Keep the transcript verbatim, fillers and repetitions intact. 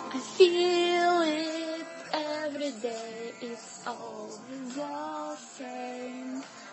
I feel it every day, it's always the same.